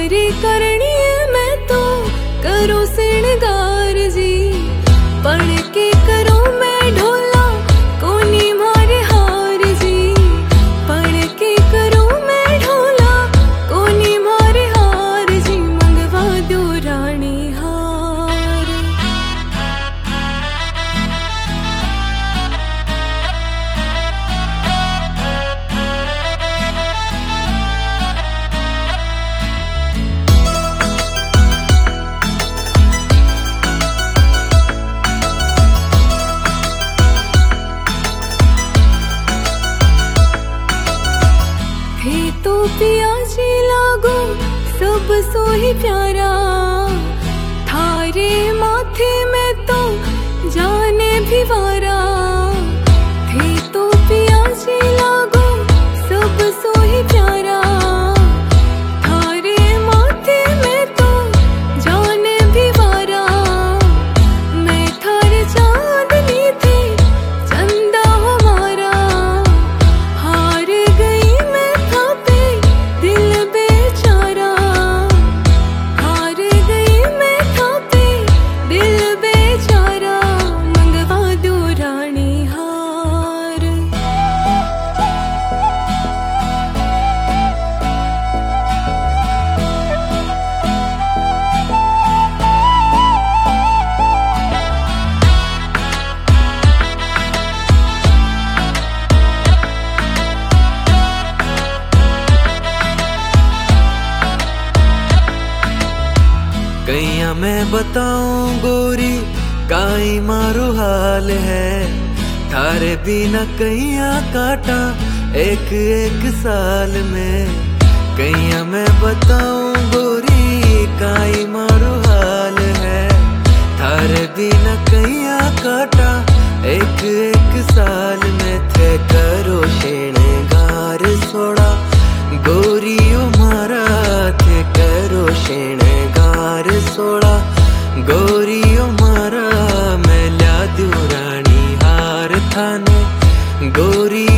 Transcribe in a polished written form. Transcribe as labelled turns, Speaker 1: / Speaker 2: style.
Speaker 1: थारे करनी है मैं तो करो सिणगार जी, पढ़ के करो मैं ढोला कोनी मारे हार जी, पढ़ के करो मैं ढोला कोनी मारे हार जी, मंगवा दो रानी हार। थे तो पिया जी लागो सब सो ही प्यारा, थारे माथे में तो जाने भी वारा, थे तो पिया जी लागो सब सो ही प्यारा, थारे माथे में तो जाने भी वारा, मैं थारे चांदनी थी चंदा हमारा, हार गई मैं था पे दिल बेचारा, हार गई मैं था पे दिल बेचारा, मंगवा दो रानी हार।
Speaker 2: कैया मैं बताऊं गोरी काई मारो हाल है, थारे बिना कैया काटा एक एक साल में, कैया मैं बताऊं गोरी काई मारो हाल है, थारे बिना कैया काटा एक एक साल में, थे करो शेणगार सोड़ा गोरियो मारा, थे करो शेणगार सोड़ा गोरियो मारा, मैं ला दूं रानी हार थाने गोरी